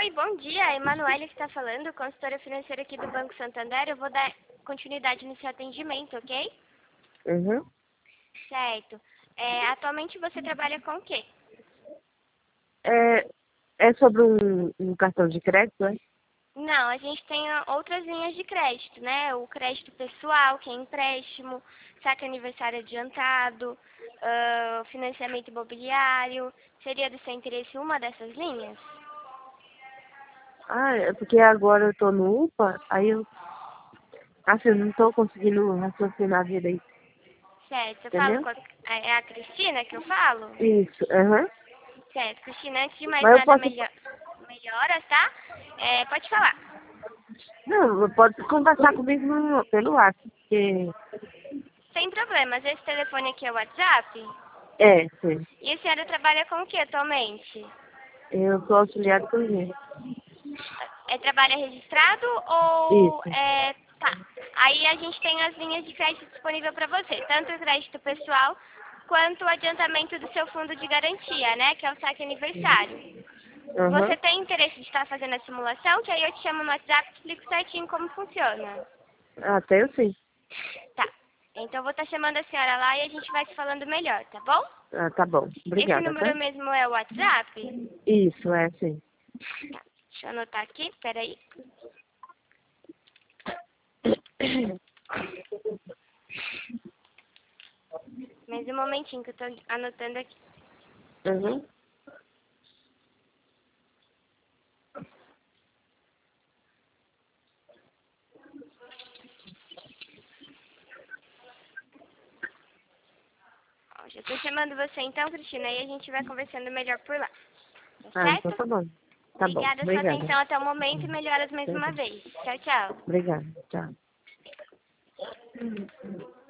Oi, bom dia. Emanuele que está falando, consultora financeira aqui do Banco Santander. Eu vou dar continuidade no seu atendimento, ok? Uhum. Certo. Atualmente você trabalha com o quê? É sobre um cartão de crédito, é? Não, a gente tem outras linhas de crédito, né? O crédito pessoal, que é empréstimo, saque aniversário adiantado, financiamento imobiliário. Seria do seu interesse uma dessas linhas? Ah, é porque agora eu tô no UPA, aí eu, assim, eu não tô conseguindo raciocinar a vida aí, Certo. Eu falo entendeu? com é a Cristina que eu falo? Isso, aham. Certo. Cristina, antes de mais Mas eu nada, posso, melhoras, tá? Pode falar. não, pode conversar comigo pelo WhatsApp, porque, Sem problemas. Esse telefone aqui é o WhatsApp? sim, E a senhora trabalha com o que atualmente? eu sou auxiliar de cozinha. Trabalha registrado ou Isso, tá. Aí a gente tem as linhas de crédito disponível para você, tanto o crédito pessoal quanto o adiantamento do seu fundo de garantia, né, que é o saque aniversário. Você aham. tem interesse de estar fazendo a simulação? Que aí eu te chamo no WhatsApp e explico certinho como funciona. Até eu sim. Tá. Então eu vou estar chamando a senhora lá e a gente vai se falando melhor, tá bom? Ah, tá bom. Esse Obrigada, tá? número mesmo é o WhatsApp? Isso, sim. Tá. Deixa eu anotar aqui, peraí. Mais um momentinho que eu tô anotando aqui. Uhum. Ó, já tô chamando você então, Cristina, e a gente vai conversando melhor por lá. Tá Ah, então certo? tá bom. Tá bom. Obrigada pela sua Obrigada. atenção até o momento e melhoras mais uma vez. Tchau, tchau. Obrigada. Tchau.